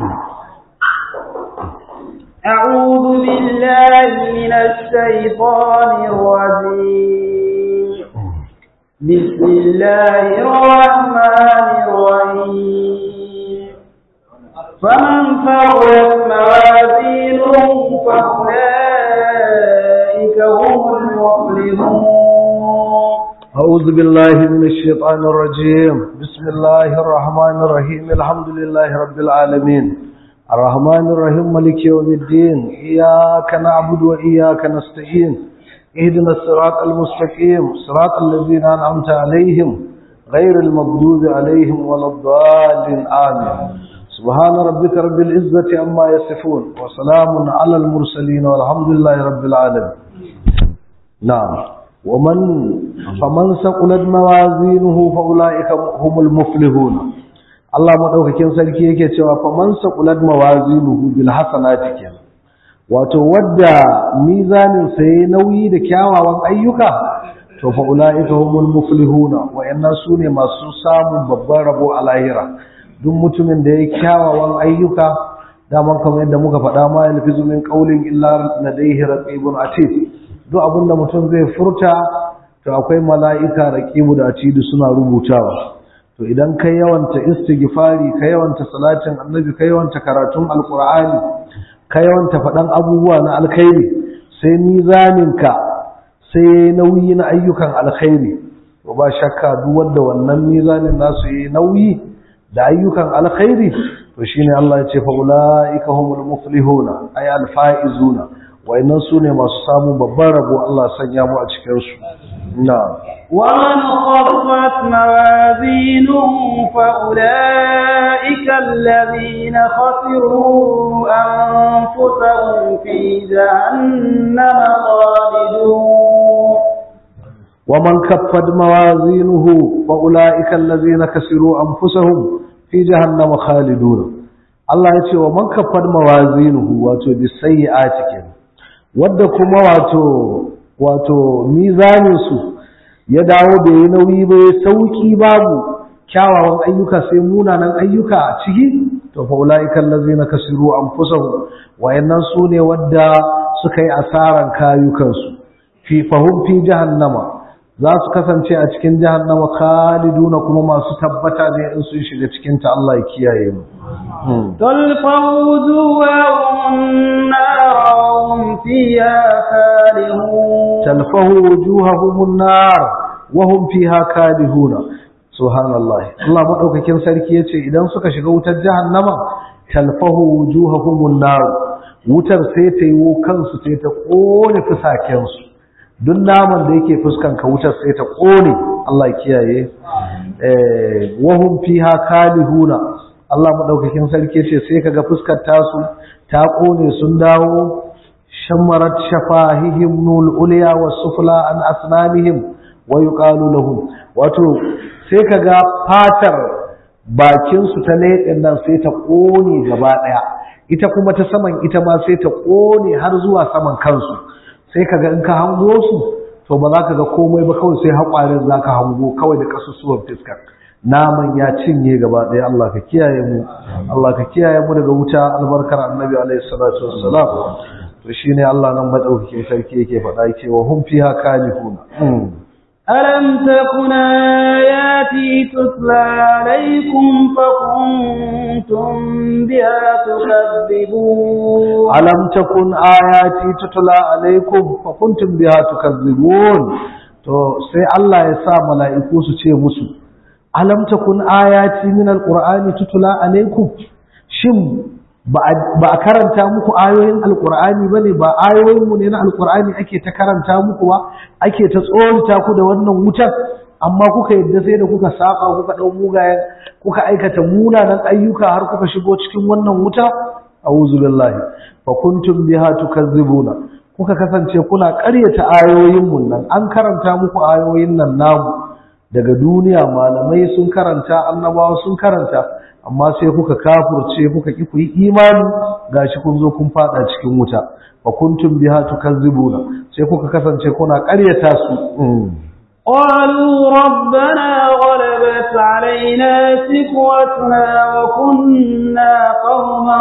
أعوذ بالله من الشيطان الرجيم. بسم الله الرحمن الرحيم. فمن ثقلت موازينه فأولئك هم المفلحون. أعوذ بالله من الشيطان الرجيم. بسم الله الرحمن الرحيم. الحمد لله رب العالمين الرحمن الرحيم مالك يوم الدين. إياك نعبد وإياك نستعين. اهدنا الصراط المستقيم صراط الذين أنعمت عليهم غير المغضوب عليهم ولا الضالين آمين. سبحان ربك رب العزة عما يصفون وسلام على المرسلين والحمد لله رب العالمين. نعم. فمن ثقلت موازينه فأولئك هم المفلحون. Allah madaukakin sarki yake cewa faman saqulat mawazinuhu bil hasanati kenan, wato wadda mizanin sa yayi nauyi da kyawawan ayyuka to fa ulaika humul muflihuna, wayannan sune masu samun babban rabo a lahira. Duk mutumin da yayi kyawawan ayyuka, daman kamar yadda muka faɗa ma yalfizu min qawlin illa ladayhi raqibun atid. Duk abinda mutum zai furta to akwai mala'ika raqibu da atidu suna rubutawa. To idan kai yawanta istighfari, kai yawanta salatin annabi, kai yawanta karatun alqur'ani, kai yawanta faɗan abubuwa na alkhairi, sai mizaninka sai nauyi na ayyukan alkhairi. To ba shakka duk wanda wannan mizanin nasu yi nauyi da ayyukan alkhairi, to shine Allah ya ce fa ulaika humul muflihuna ay alfaizuna, wayannan sune masu samun babban rabo. Allah sanya mu a cikin su. نعم. ومن خفت موازينه فأولئك الذين خسروا أنفسهم في جهنم خالدون. ومن خفت موازينه فأولئك الذين خسروا أنفسهم في جهنم خالدون. الله يقول ومن خفت موازينه واتو بالسيئات كده ودكما wato mizaninsu ya dawo da ya nauyi ba ya sauki, babu kyawawan ayyuka sai munanan ayyuka a ciki, to fa ulaika allazina kasiru anfusahum, wayannan sune wadda suka yi asaran kayukansu. Fahum fi jahannama, za su kasance a cikin jahannama khaliduna, kuma masu tabbata ne in sun shiga cikin ta. Allah ya kiyaye mu. تلفه وجوههم النار وهم فيها كالهون. سبحان الله. الله madaukakin sarki yace idan suka shiga wutar jahannama talfahu wujuhahum nar, wutar sai ta yi kansu sai ta kone fusaken su. Duk naman da yake fuskan ka wutar sai ta kone. Allah kiyaye. Wahum fiha kalihuna. Allah madaukakin sarki yace sai kaga fuskar tasu ta kone, sun dawo شمرت شفاههم العليا والسفلى عن أسنانهم ويقال لهم. wato sai kaga fatar bakin su ta leɗin nan sai ta kone gaba daya, ita kuma ta saman ita ma sai ta kone har zuwa saman kansu. sai kaga in ka hango su to ba za ka ga komai ba, kawai sai haƙwarin za ka hango kawai da kasusuwan fiskar, naman ya cinye gaba daya. Allah ka kiyaye mu, Allah ka kiyaye mu daga wuta, albarkar annabi alaihi salatu wassalam. to shine Allah nan madaukakin sarki yake faɗa cewa hum fiha kalihun. ألم تكن آياتي تتلى عليكم فكنتم بها تكذبون. ألم تكن آياتي تتلى عليكم فكنتم بها تكذبون. to sai Allah ya sa mala'iku su ce musu alam takun ayati min alqur'ani tutla alaikum, shin ba a karanta muku ayoyin alkur'ani ba ne? ba ayoyinmu ne na alkur'ani ake ta karanta muku ba, ake ta tsorita ku da wannan wutar, amma kuka yadda sai da kuka saka, kuka ɗau mugayen, kuka aikata munanan ayyuka har kuka shigo cikin wannan wuta. a'udhu billahi. fa kuntum biha tukazzibuna, kuka kasance kuna ƙaryata ayoyinmu nan. an karanta muku ayoyin nan namu daga duniya, malamai sun karanta, annabawa sun karanta, amma sai kuka kafurce, kuka ki ku yi imani, gashi kun zo kun fada cikin wuta. fa kuntum biha tukazzibuna, sai kuka kasance kuna ƙaryata su. قالوا ربنا غلبت غلبت علينا شقوتنا وكنا قوما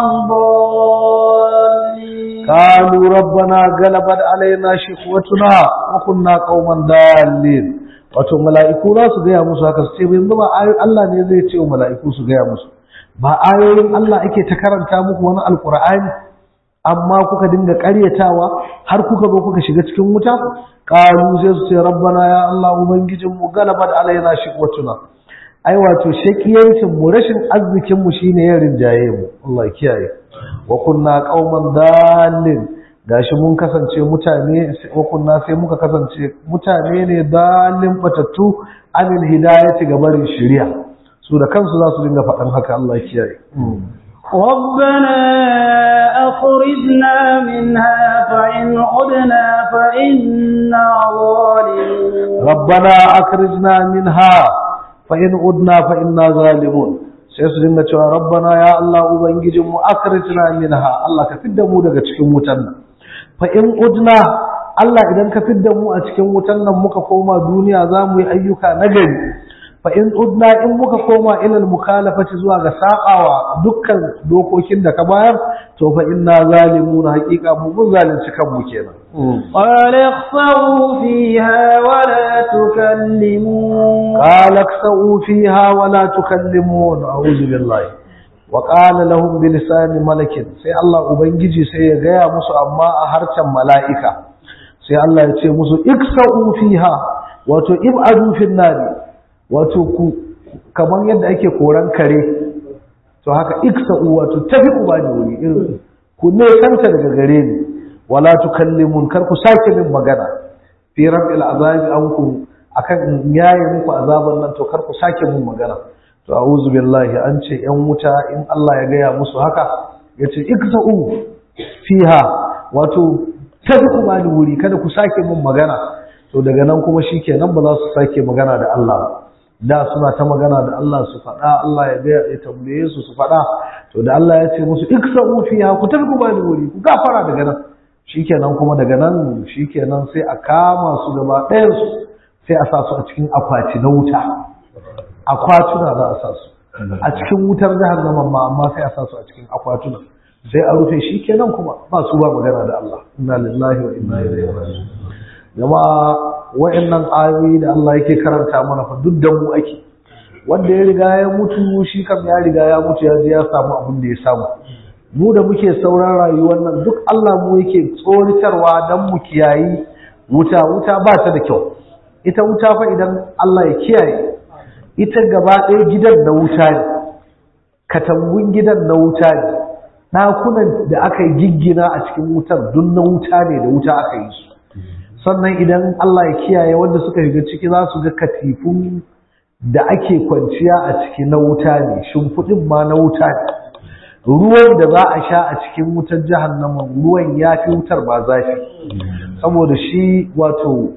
ضالين قالوا ربنا غلبت علينا شقوتنا وكنا قوما ضالين wato mala'iku za su gaya musu haka su ce yanzu ba ayoyin Allah ne zai ce wa mala'iku su gaya musu ba ayoyin Allah ake ta karanta muku wani alkur'ani amma kuka dinga ƙaryatawa har kuka zo kuka shiga cikin wuta qalu sai su ce rabbana ya Allah ubangijin mu galabat alaina shiqwatuna ai wato shakiyancin mu rashin arzikin mu shine ya rinjaye mu Allah kiyaye wa kunna qauman dallin gashi mun kasance mutane wa kunna sai muka kasance mutane ne dallin batattu anil hidayati ga barin shari'a su da kansu za su dinga faɗan haka Allah kiyaye ربنا أخرجنا منها فإن عدنا فإنا ظالمون ربنا أخرجنا منها فإن عدنا فإنا ظالمون sai su dinga cewa rabbana ya Allah ubangijinmu akhrijna minha Allah ka fidda mu daga cikin wutan nan fa in udna Allah idan ka fidda mu a cikin wutan nan muka koma duniya za mu yi ayyuka nagari fa in udna in muka koma ila al-mukhalafati zuwa ga saƙawa dukkan dokokin da ka bayar to fa inna zalimuna haqiqa mu mun zalunci kanmu kenan qala ikhsa'u fiha wa la tukallimun qala ikhsa'u fiha wa la tukallimun a'udhu billahi wa qala lahum bi lisani malakin sai Allah ubangiji sai ya gaya musu amma a harcen mala'ika sai Allah ya ce musu iksa'u fiha wato ib'adu fin nari wato ku kamar yadda ake koran kare to haka iksa'u wato tafi ku bani wuri irin ku ne santa daga gare ni wala tukallimun kar ku sake min magana fi rabbil azabi ankum akan yaye muku azaban nan to kar ku sake min magana to a'udhu billahi an ce yan wuta in Allah ya gaya musu haka yace iksa'u fiha wato tafi ku bani wuri kada ku sake min magana to daga nan kuma shikenan ba za su sake magana da Allah ba da suna ta magana da Allah su faɗa Allah ya tambaye su su faɗa to da Allah ya ce musu iksa'u fiha ku tafi ku bani wuri ku gafara daga nan shikenan kuma daga nan shikenan sai a kama su gaba ɗayan su sai a sa su a cikin akwati na wuta akwatuna za a sa su a cikin wutar jahannama ma amma sai a sa su a cikin akwatuna sai a rufe shikenan kuma ba su ba magana da Allah inna lillahi wa inna ilaihi raji'un jama'a wa'annan ayoyi da Allah yake karanta mana fa duk da mu ake wanda ya riga ya mutu shi kam ya riga ya mutu ya je ya samu abin da ya samu mu da muke sauran rayuwar nan duk Allah mu yake tsoritarwa dan mu kiyayi wuta ba ta da kyau ita wuta fa idan Allah ya kiyaye ita gaba ɗaya gidan na wuta ne katangun gidan na wuta ne ɗakunan da aka yi giggina a cikin wutar duk na wuta ne da wuta aka yi su sannan idan Allah ya kiyaye wanda suka shiga ciki za su ga katifun da ake kwanciya a ciki na wuta ne shimfiɗin ma na wuta ne ruwan da za a sha a cikin wutar jahannama ruwan ya fi wutar ba zafi saboda shi wato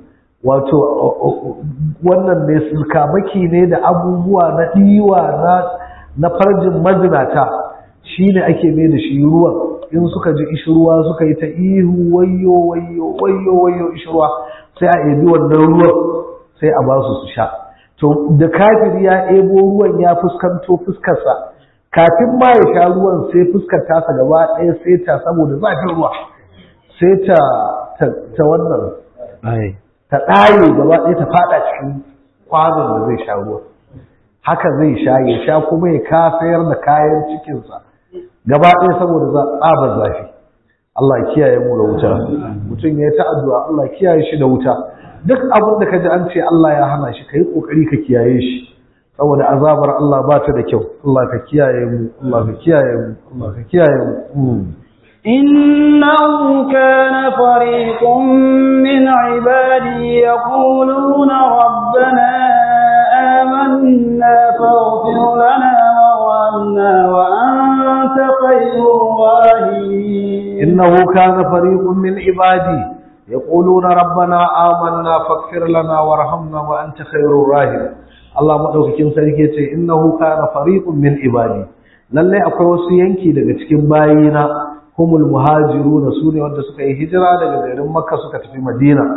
wannan ne sulkamaki ne da abubuwa na ɗiwa na farjin mazinata shi ne ake mai da shi ruwan in suka ji ishirwa suka yi ta ihu wayo ishirwa sai a ebi wannan ruwan sai a ba su sha to da kafiri ya ebo ruwan ya fuskanto fuskarsa kafin ma ya sha ruwan sai fuskar tasa gaba ɗaya sai ta saboda zafin ruwa sai ta wannan ta ɗaye gaba ɗaya ta faɗa cikin kwanon da zai sha ruwa haka zai sha ya sha kuma ya kasayar da kayan cikinsa gaba ɗaya saboda tsabar zafi Allah ya kiyaye mu da wuta mutum ya yi ta addu'a Allah ya kiyaye shi da wuta duk abin da ka ji an ce Allah ya hana shi kai kokari ka kiyaye shi saboda azabar Allah ba ta da kyau Allah ka kiyaye mu Allah ka kiyaye mu Allah ka kiyaye mu إنه كان فريق من عبادي يقولون ربنا آمنا فاغفر لنا وارحمنا وأنت خير الراحمين إنه كان فريق من عبادي يقولون ربنا آمنا فاغفر لنا وارحمنا وأنت خير الراحمين الله مدوكين sarki yace innahu kana fariqun min ibadi lalle akwai wasu yanki daga cikin bayina humul muhajirun sune wanda suka yi hijira daga garin Makka suka tafi Madina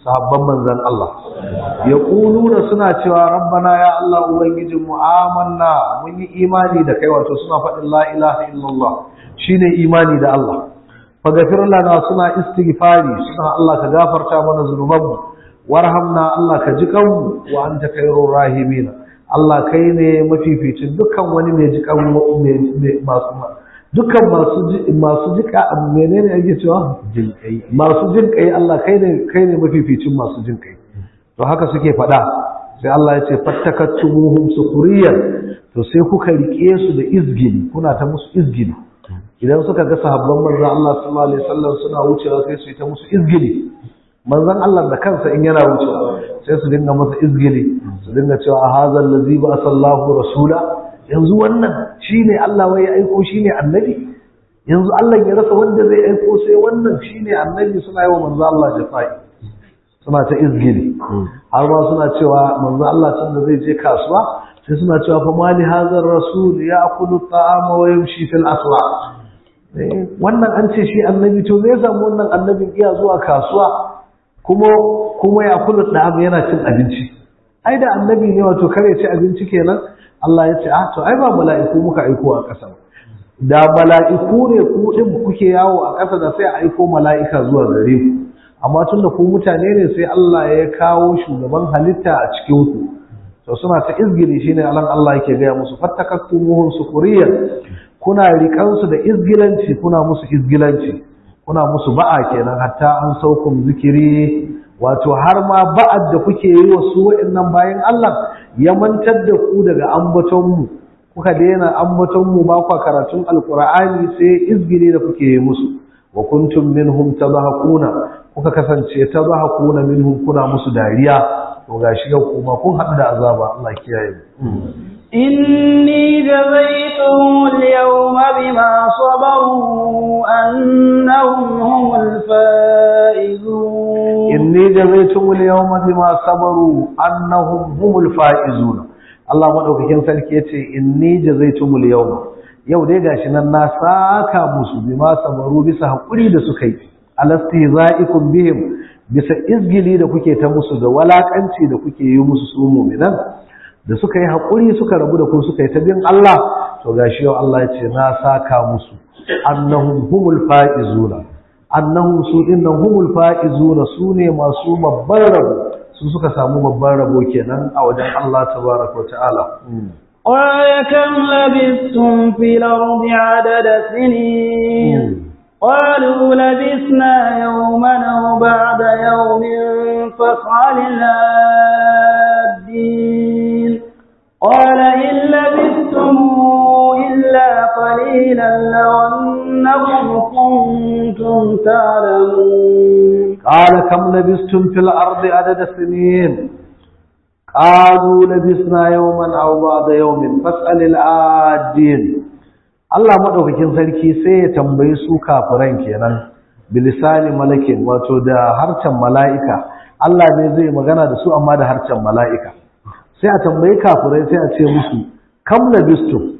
sahabban manzon Allah yaquluna suna cewa rabbana ya Allah ubangijin mu amanna mun yi imani da kai wato suna faɗin la ilaha illallah shine imani da Allah faghfir lana suna istighfari suna Allah ka gafarta mana zunubanmu warhamna Allah ka ji kanmu wa anta khairur rahimin Allah kai ne mafificin dukkan wani mai ji kan masu dukkan masu jika menene ake cewa masu jin kai Allah kai ne mafificin masu jin kai to haka suke faɗa sai Allah ya ce fattakatumuhum sukuriyan to sai kuka rike su da izgili kuna ta musu izgili idan suka ga sahabban manzon Allah sallallahu alaihi wasallam suna wucewa sai su yi ta musu izgili manzon Allah da kansa in yana wucewa sai su dinga masa izgili su dinga cewa hadha allazi ba sallahu rasula yanzu wannan shine Allah wai ya aiko shine annabi yanzu Allah ya rasa wanda zai aiko sai wannan shine annabi suna yi wa manzon Allah jafai suna ta izgili har ma suna cewa manzon Allah tun da zai je kasuwa sai suna cewa fa mali hadha rasul ya'kulu ta'ama wa yamshi fil aswaq wannan an ce shi annabi to me yasa wannan annabin iya zuwa kasuwa kuma ya kula da abu yana cin abinci ai da annabi ne wato kare ci abinci kenan Allah ya ce to ai ba mala'iku muka aiko a ƙasa da mala'iku ne ku din kuke yawo a ƙasa da sai a aiko mala'ika zuwa gare ku amma tunda ku mutane ne sai Allah ya kawo shugaban halitta a cikin ku to suna ta izgili shine Allah yake ga musu fattakatumuhum sukuriya kuna riƙansu da izgilanci kuna musu izgilanci kuna musu ba'a kenan hatta an saukum zikiri wato har ma ba'ad da kuke yi wa su wa'annan bayan Allah ya mantar da ku daga ambaton mu kuka daina ambaton mu ba ku karatun alqur'ani sai izgili da kuke yi musu wa kuntum minhum tadhakuna kuka kasance tadhakuna minhum kuna musu dariya to gashi yau kuma kun haɗu da azaba Allah kiyaye mu إني جزيتهم اليوم بما صبروا أنهم هم الفائزون إني جزيتهم اليوم بما صبروا أنهم هم الفائزون الله مدوكين sarki yace inni jazaitumul yawma yau dai gashi nan na saka musu bima sabaru bisa hakuri da suka yi alastihza'ikum bihim bisa izgili da kuke ta musu da walakanci da kuke yi musu su mu'minan da suka yi haƙuri suka rabu da ku suka yi ta bin Allah to gashi yau Allah ya ce na saka musu annahum humul faizuna annahum su dinnan humul faizuna su ne masu babbar rabo su suka samu babbar rabo kenan a wajen Allah tabaraka wa ta'ala قال كم لبثتم في الأرض عدد سنين قالوا لبثنا يوما أو بعد يوم فاسأل العادين قال إن لبثتم إلا قليلا لو أنكم كنتم تعلمون قال كم لبثتم في الأرض عدد سنين قالوا لبثنا يوما أو بعد يوم فاسأل العادين Allah madaukakin sarki sai ya tambayi su kafiran kenan bilisani malakin wato da harcen mala'ika Allah ne zai magana da su amma da harcen mala'ika sai a tambayi kafirai sai a ce musu kam labistum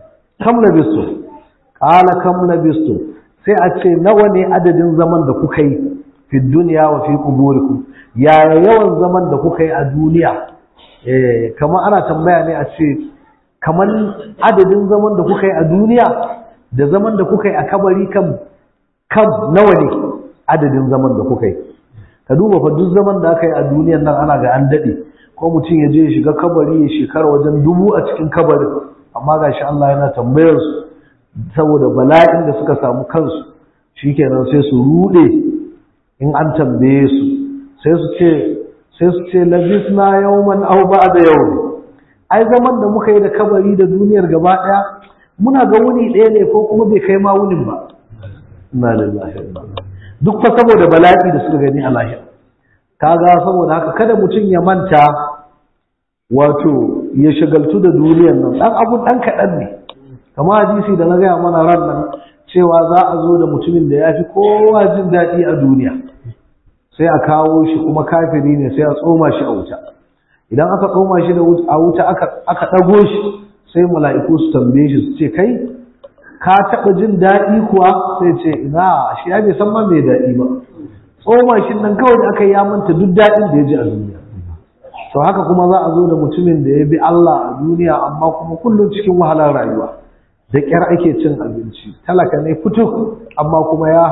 qala kam labistum sai a ce nawa ne adadin zaman da kuka yi fi dunya wa fi quburikum yaya yawan zaman da kuka yi a duniya kamar ana tambaya ne a ce kamar adadin zaman da kuka yi a duniya da zaman da kuka yi a kabari kam nawa ne adadin zaman da kuka yi ka duba fa duk zaman da aka yi a duniyan nan ana ga an dade ko mutum ya je ya shiga kabari ya shekara wajen 1000 a cikin kabarin amma gashi Allah yana tambayar su saboda bala'in da suka samu kansu shikenan sai su rude in an tambaye su sai su ce labisna yawman aw ba'da yawm ai zaman da muka yi da kabari da duniyar gaba daya muna ga wuni ɗaya ne ko kuma bai kai ma wunin ba inna lillahi wa inna duk fa saboda bala'i da suka gani a lahira kaga saboda haka kada mutum ya manta wato ya shagaltu da duniyar nan dan abun dan kadan ne kamar hadisi da na ga mana ran nan cewa za a zo da mutumin da yafi kowa jin dadi a duniya sai a kawo shi kuma kafiri ne sai a tsoma shi a wuta idan aka tsoma shi da a wuta aka dago shi sai mala'iku su tambaye shi su ce kai ka taba jin dadi kuwa sai ce ina shi ya bai san ma mai dadi ba tsoma shi nan kawai da aka yi ya manta duk daɗin da ya ji a duniya. To haka kuma za a zo da mutumin da ya bi Allah a duniya amma kuma kullum cikin wahalar rayuwa da ƙyar ake cin abinci, talaka ne fito amma kuma ya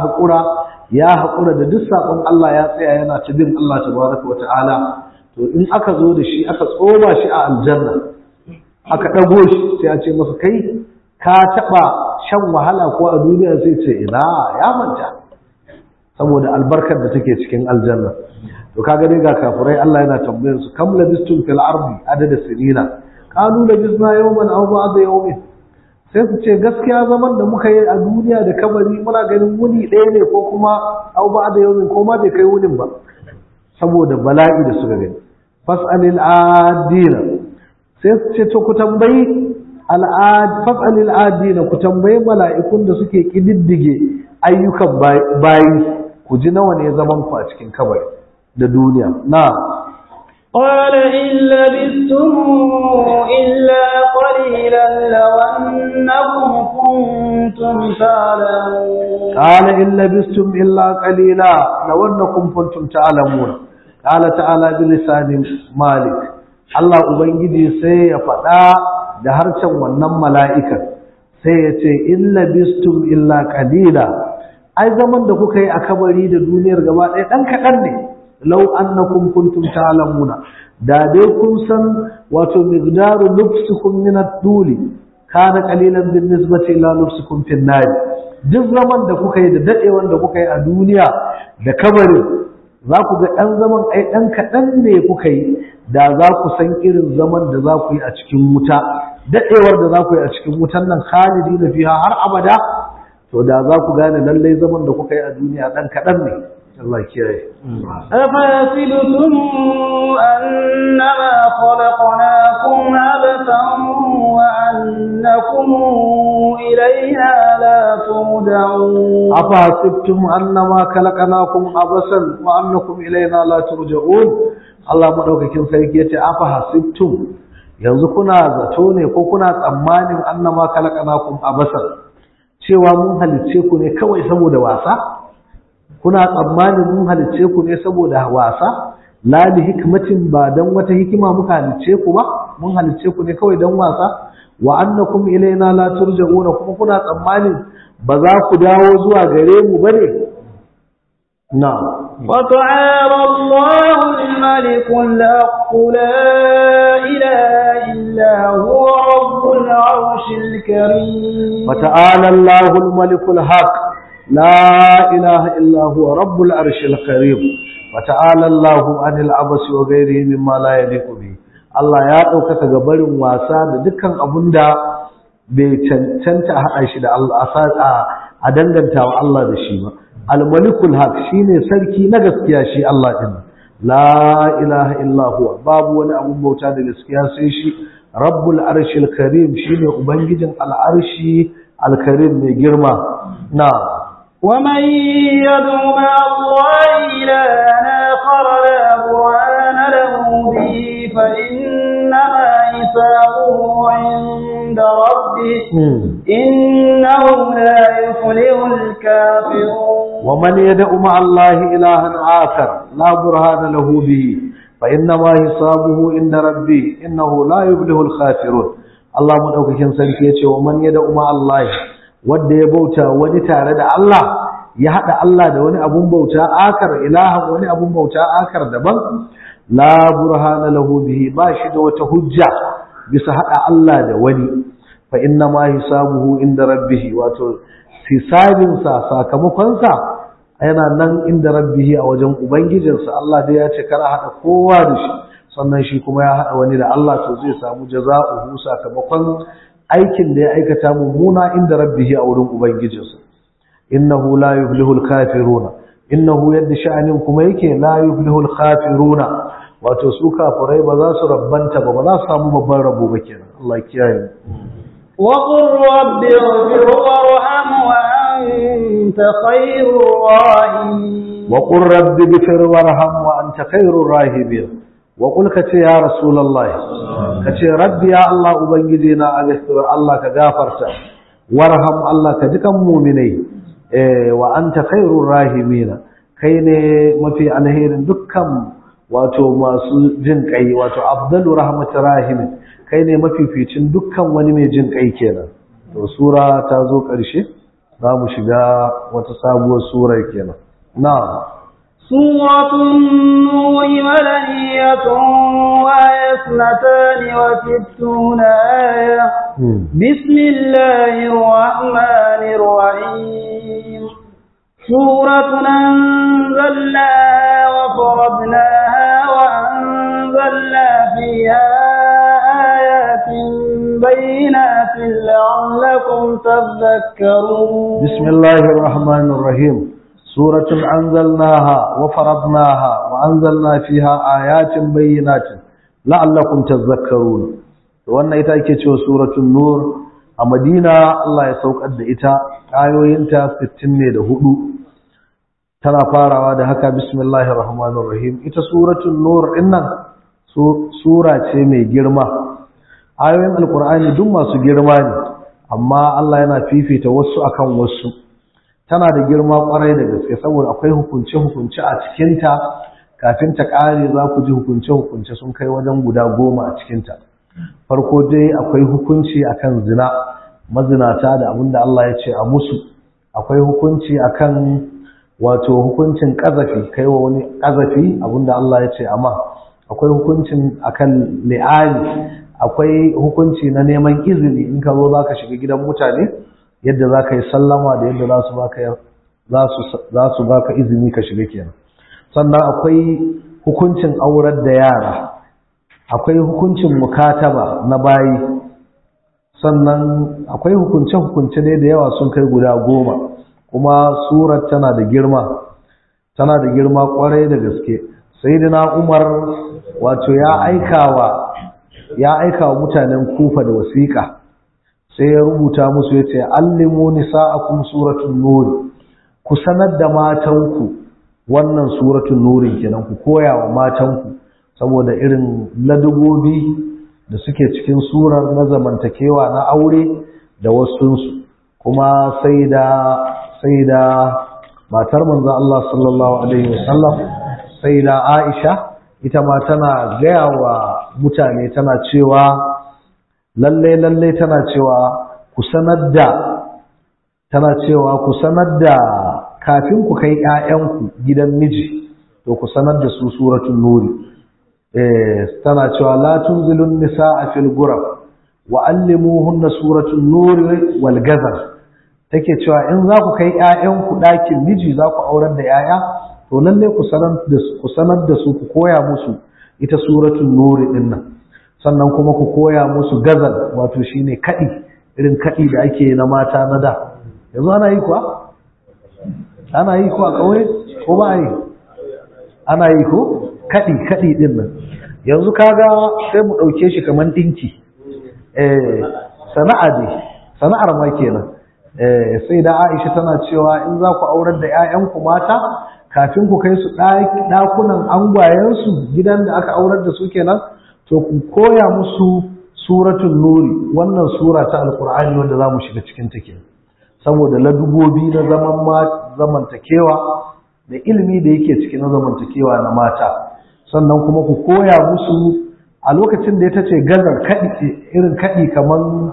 haƙura da duk saƙon Allah ya tsaya yana ta bin Allah tabaraka wata'ala. To in aka zo da shi aka tsoma shi a aljanna aka ɗago shi sai a ce masa kai ka taɓa shan wahala ko a duniya, sai ce ina ya manta saboda albarkar da take cikin aljanna. To kaga dai ga kafirai Allah yana tambayar su kam labistum fil ardi adada sinina qalu labisna yawman aw ba'da yawmin, sai su ce gaskiya zaman da muka yi a duniya da kabari muna ganin wuni ɗaya ne ko kuma aw ba'da yawmin ko ma bai kai wunin ba saboda bala'i da suka gani. Fas'alil adina, sai su ce to ku tambayi fas'alil adina, ku tambayi mala'ikun da suke kididdige ayyukan bayi ku ji nawa ne zaman ku a cikin kabari da duniya. Na قال إن لبثتم إلا قليلا لو أنكم كنتم تعلمون. قال إن لبثتم إلا قليلا لو أنكم كنتم تعلمون. قال تعالى بلسان مالك، الله ubangiji sai ya faɗa da harshen wannan mala'ikan sai ya ce in labistum illa qalila, ai zaman da kuka yi a kabari da duniyar gaba ɗaya ɗan kaɗan ne. Lau annakum kuntum ta'lamuna, da dai kun san wato miqdaru lubsukum min ad-duli kana qalilan bin nisbati ila lubsukum fi an-nar. Duk zaman da kuka yi da dadewan da kuka yi a duniya da kabarin, za ku ga ɗan zaman ai ɗan kaɗan ne kuka yi, da za ku san irin zaman da za ku yi a cikin wuta, dadewar da za ku yi a cikin wutan nan khalidina fiha har abada, to da za ku gane lallai zaman da kuka yi a duniya ɗan kaɗan ne. Allah kiyaye. أفحسبتم أنما خلقناكم عبثا وأنكم إلينا لا ترجعون. أفحسبتم أنما خلقناكم عبثا وأنكم إلينا لا ترجعون. Allah madaukakin sarki yace afahasibtum, yanzu kuna zato ne ko kuna tsammanin annama khalaqnakum abasan, cewa mun halicce ku ne kawai saboda wasa? Kuna tsammanin mun halicce ku ne saboda wasa? La li hikmatin, ba dan wata hikima muka halicce ku ba, mun halicce ku ne kawai dan wasa. Wa annakum ilaina la turja'una, kuma kuna tsammanin ba za ku dawo zuwa gare mu bane? Na'am. Wa ta'ala Allahu al-malik al-haq la ilaha illa huwa rabbul arshil karim. Wa ta'ala Allahu al-malik al-haq لا إله إلا هو رب العرش الكريم وتعالى الله عن العبث وغيره مما لا يليق به. Allah ya ɗaukaka gabarin wasa da dukkan abun da bai cancanta a haɗa shi da Allah a danganta wa Allah da shi ba. Al-Malikul Haq shine sarki na gaskiya, shi Allah din. La ilaha illa huwa, babu wani abun bauta da gaskiya sai shi. Rabbul Arshil Karim shine ubangijin al-Arshi al-Karim mai girma. Na ومن يدع مع الله إلها آخر لا برهان له به فإنما حسابه عند ربه إنه لا يفلح الكافرون. ومن يدع مع الله إلها آخر لا برهان له به فإنما حسابه عند ربه إنه لا يفلح الكافرون. الله مدوكين sarki yace wa man yad'u ma Allah, wanda ya bauta wani tare da Allah, ya hada Allah da wani abun bauta akar, ilahan wani abun bauta akar daban, la burhana lahu bihi, ba shi da wata hujja bisa hada Allah da wani, fa inna ma hisabuhu inda rabbih, wato hisabin sa, sakamakon sa yana nan inda rabbih, a wajen ubangijinsa. Allah dai ya ce kar a hada kowa da shi, sannan shi kuma ya hada wani da Allah, to zai samu jaza'uhu, sakamakon aikin da ya aikata mummuna inda rabbihi a wurin ubangijinsa. Innahu la yuflihul kafiruna, innahu yadda sha'anin kuma yake la yuflihul kafiruna, wato su kafirai ba za su rabbanta ba za su samu babban rabo ba kenan. Allah kiyaye. wa qur rabbi ighfir warham wa anta khairur rahimin. wa qur rabbi ighfir warham wa anta khairur rahimin. wa qul ka ce ya rasulullahi, ka ce rabbi ya Allah ubangiji na aghfir, Allah ka gafarta, warham Allah ka jikan mu'minai, wa anta khairur rahimin, kai ne mafi alherin dukkan wato masu jin kai, wato afdalu rahmatir rahim, kai ne mafificin dukkan wani mai jin kai kenan. To sura ta zo ƙarshe, za mu shiga wata sabuwar sura kenan. Na'am. سورة النور مدنية وآية 62 آية. بسم الله الرحمن الرحيم. سورة أنزلناها وفرضناها وأنزلنا فيها آيات بينات لعلكم تذكرون. بسم الله الرحمن الرحيم. سورة أنزلناها وفرضناها وأنزلنا فيها آيات بينات لعلكم تذكرون. وأن إتاكي سورة النور مدينة الله يسوق قد إتا آيوينتا 64 tana farawa da haka bismillahir rahmanir rahim. Ita suratul nur dinnan sura ce mai girma. Ayoyin alqur'ani duk masu girma ne, amma Allah yana fifita wasu akan wasu. Tana da girma kwarai da gaske saboda akwai hukunce-hukunce a cikinta. Kafin ta ƙare za ku ji hukunce-hukunce sun kai wajen guda 10 a cikinta. Farko dai akwai hukunci akan zina, mazinata da abinda Allah ya ce a musu. Akwai hukunci akan wato hukuncin ƙazafi, kai wa wani ƙazafi abinda Allah ya ce amma. Akwai hukuncin akan li'ani, akwai hukunci na neman izini in ka zo za ka shiga gidan mutane, yadda za ka yi sallama da yadda za su baka izini ka shiga kenan. Sannan akwai hukuncin aurar da yara, akwai hukuncin mukataba na bayi, sannan akwai hukunce-hukunce ne da yawa sun kai guda 10. Kuma surar tana da girma kwarai da gaske. Sayyidina Umar wato ya aika wa mutanen Kufa da wasiƙa, sai ya rubuta musu yace allimu nisa'akum suratul nur, ku sanar da matanku wannan suratul nur kenan, ku koya wa matanku saboda irin ladubobi da suke cikin surar na zamantakewa na aure da wasunsu. Kuma sai da matar manzo Allah sallallahu alaihi wasallam, sai da Aisha, ita ma tana gaya wa mutane tana cewa lalle tana cewa ku sanar da kafin ku kai ƴaƴanku gidan miji to ku sanar da su suratul nuri. Tana cewa la tunzilun nisaa fil ghuraf wa allimuhunna suratul nuri wal ghazal. Take cewa in za ku kai ƴaƴanku ɗakin miji, za ku aurar da ƴaƴa, to lalle ku sanar da su, ku koya musu ita suratul nuri din nan. Sannan kuma ku koya musu gazal, wato shine kadi, irin kadi da ake na mata na da. Yanzu ana yi kuwa kauye ko ba yi? Ana yi ko kadi din nan. Yanzu kaga sai mu dauke shi kaman dinki. Sana'ar ma kenan. Sai da Aisha tana cewa in za ku aurar da ƴaƴanku mata, kafin ku kai su ɗakunan angwayensu, gidan da aka aurar da su kenan, to ku koya musu suratul nuri, wannan sura ta alqur'ani wanda zamu shiga cikin ta kenan, saboda ladubobi na zamantakewa da ilimi da yake cikin na zamantakewa na mata. Sannan kuma ku koya musu a lokacin da ita ce gazar kadi, irin kadi kaman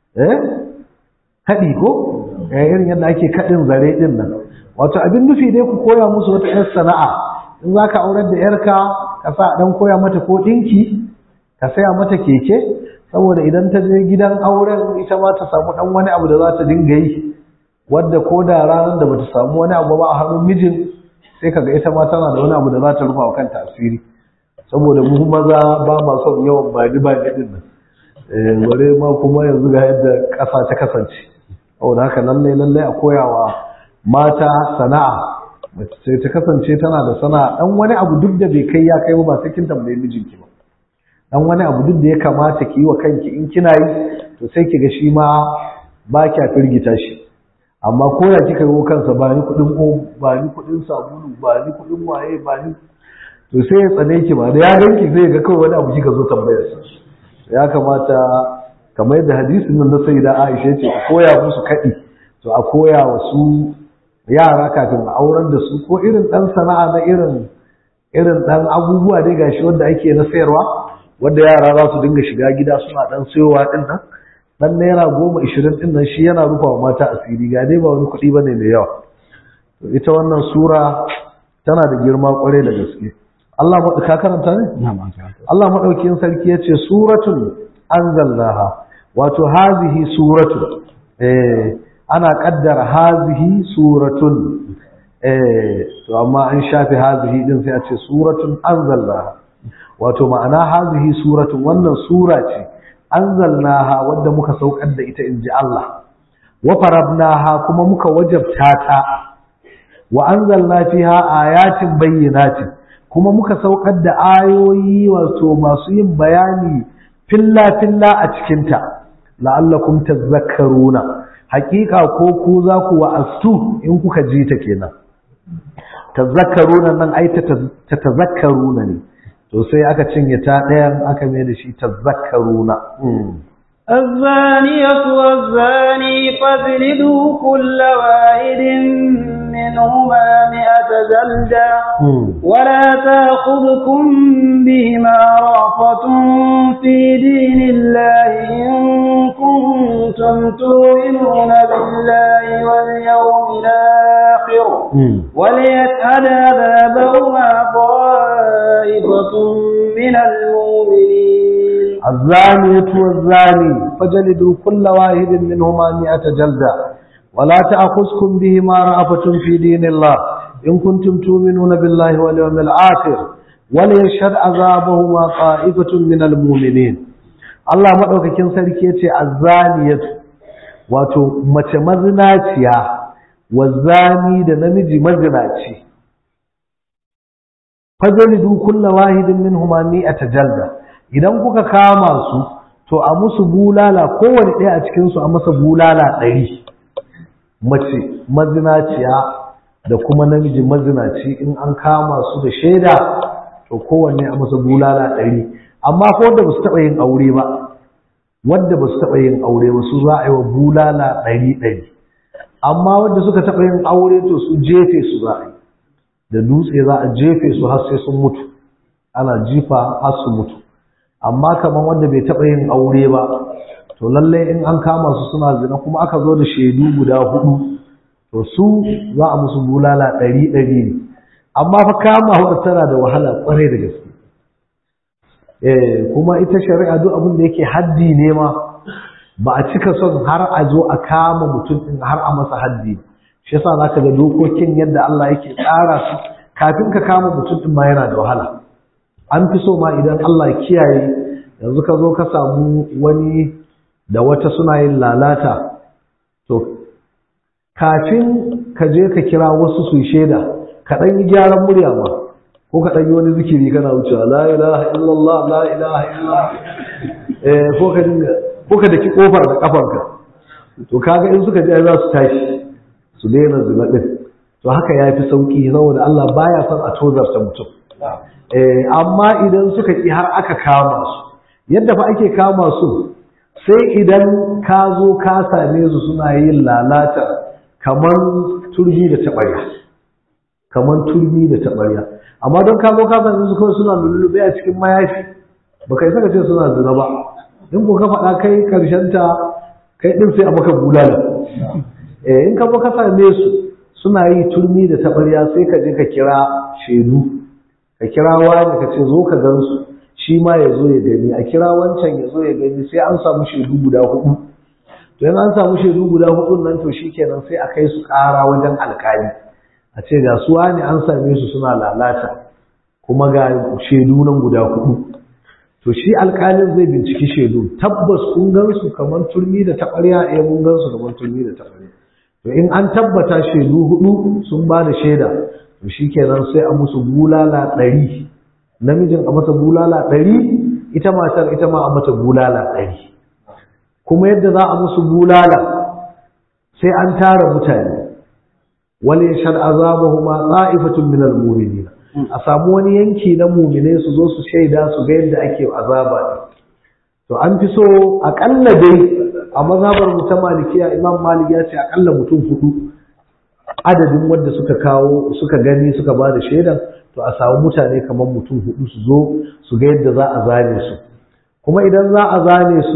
kadi ko irin yadda ake kadin zare din nan. Wato abin nufi dai ku koya musu wata ƴar sana'a. In zaka aurar da ƴarka, ka sa dan koya mata ko dinki, ka saya mata keke, saboda idan ta je gidan auren ita ma ta samu dan wani abu da za ta dinga yi, wadda ko da ranar da bata samu wani abu ba a hannun mijin, sai kaga ita ma tana da wani abu da za ta rufa wa kanta asiri. Saboda mu maza ba ma son yawan bani din nan. Bare ma kuma yanzu ga yadda ƙasa ta kasance. Saboda haka lallai a koyawa mata sana'a, sai ta kasance tana da sana'a, dan wani abu duk da bai kai ya kai ba sai kin tambaye mijinki ba. Dan wani abu duk da ya kamata ki yi wa kanki in kina yi, to sai ki ga shi ma ba kya firgita shi. Amma ko ya kika yi kansa, ba ni kuɗin sabulu, ba ni kuɗin waye, ba ni, to sai ya tsane ki ba da ya ganki zai ga kawai wani abu kika zo tambayar sa. Ya kamata kamar yadda hadisin nan na sayyida Aisha ce, a koya musu kaɗi, to a koya wa su yara kafin a aurar da su ko irin ɗan sana'a na irin ɗan abubuwa dai gashi wanda ake na sayarwa wanda yara za su dinga shiga gida suna ɗan sayowa ɗin nan ɗan naira 10-20 ɗin nan shi yana rufa wa mata asiri ga dai ba wani kuɗi ba ne mai yawa. To ita wannan sura tana da girma ƙwarai da gaske. Allah ka karanta ne? Allah maɗaukin sarki ya ce suratun anzalnaha wato hazihi suratun ana ƙaddara hazihi suratun to amma an shafe hazihi din sai a ce suratun anzalnaha wato ma'ana hazihi suratun wannan sura ce anzalnaha wadda muka saukar da ita inji Allah wa farabnaha kuma muka wajabta ta wa anzalna fiha ayatin bayyinatin kuma muka saukar da ayoyi wato masu yin bayani filla filla a cikin ta la'allakum tadhakkaruna haqiqa ko ku za ku wa'astu in kuka ji ta kenan tadhakkaruna nan ai ta tazakkaruna ne to sai aka cinye ta ɗayan aka mai da shi tazakkaruna الزانية والزاني فاجلدوا كل واحد منهما 100 جلدة ولا تأخذكم بهما رأفة في دين الله إن كنتم تؤمنون بالله واليوم الآخر وليشهد عذابهما طائفة من المؤمنين الزانية والزاني فجلدوا كل واحد منهما 100 جلدة ولا تأخذكم بهما رأفة في دين الله إن كنتم تؤمنون بالله واليوم الآخر وليشهد عذابهما طائفة من المؤمنين الله مدوكاkin sarki yace azzaniyatu wato mace mazinaciya wazani da namiji mazinaci fajlidu kullu wahidin minhuma 100 jalda idan kuka kama su to a musu bulala kowane ɗaya a cikin su a masa bulala 100 mace mazinaciya da kuma namiji mazinaci in an kama su da shaida to kowanne a masa bulala 100 amma ko wanda ba su taɓa yin aure ba wanda ba su taɓa yin aure ba su za a yi wa bulala 100 amma wanda suka taɓa yin aure to su jefe su za a yi da dutse za a jefe su har sai sun mutu ana jifa har su mutu amma kamar wanda bai taɓa yin aure ba to lallai in an kama su suna zina kuma aka zo da shaidu guda 4 to su za a musu bulala 100 ne amma fa kama wadda tana da wahala kwarai da gaske kuma ita shari'a duk abin da yake haddi ne ma ba a cika son har a zo a kama mutum din har a masa haddi shi yasa zaka ga dokokin yadda Allah yake tsara su kafin ka kama mutum din ma yana da wahala an fi so ma idan Allah kiyaye yanzu ka zo ka samu wani da wata suna yin lalata to kafin ka je ka kira wasu su shaida ka dan yi gyaran murya ma ko ka dan yi wani zikiri kana wucewa la ilaha illallah la ilaha illallah ko ka daki kofar da kafarka to kaga in suka je za su tashi su daina zina din to haka yafi sauki saboda Allah baya son a tozarta mutum amma idan suka ki har aka kama su yadda fa ake kama su sai idan ka zo ka same su suna yin lalata kamar turmi da taɓarya amma don ka zo ka same su kawai suna lullube a cikin mayafi ba kai saka ce suna zina ba in ko ka faɗa kai ta kai ɗin sai a maka bulala in ka zo ka same su suna yi turmi da taɓarya sai ka je ka kira shaidu ka kira wani ka ce zo ka gan su shi ma ya zo ya gani a kira wancan ya zo ya gani sai an samu shaidu guda 4 to yana an samu shaidu guda 4 nan to shikenan sai a kai su ƙara wajen alƙali a ce ga su wani an same su suna lalata kuma ga shaidu nan guda 4 to shi alƙalin zai binciki shaidu tabbas kun gan su kamar turmi da taɓarya mun gan su kamar turmi da taɓarya to in an tabbata shaidu 4 sun ba da shaida to shikenan sai a musu bulala 100 namijin a masa bulala 100 ita matar ita ma a mata bulala 100 kuma yadda za a musu bulala sai an tara mutane wal yashhad azabahuma ta'ifatun minal mu'minin a samu wani yanki na mu'mine su zo su shaida su ga yadda ake azaba to an fi so akalla dai a mazhabar mu ta malikiya imam malik ya ce akalla mutum 4 adadin wanda suka gani suka ba da shaidan, to a samu mutane kamar mutum 4 su zo su ga yadda za a zane su. Kuma idan za a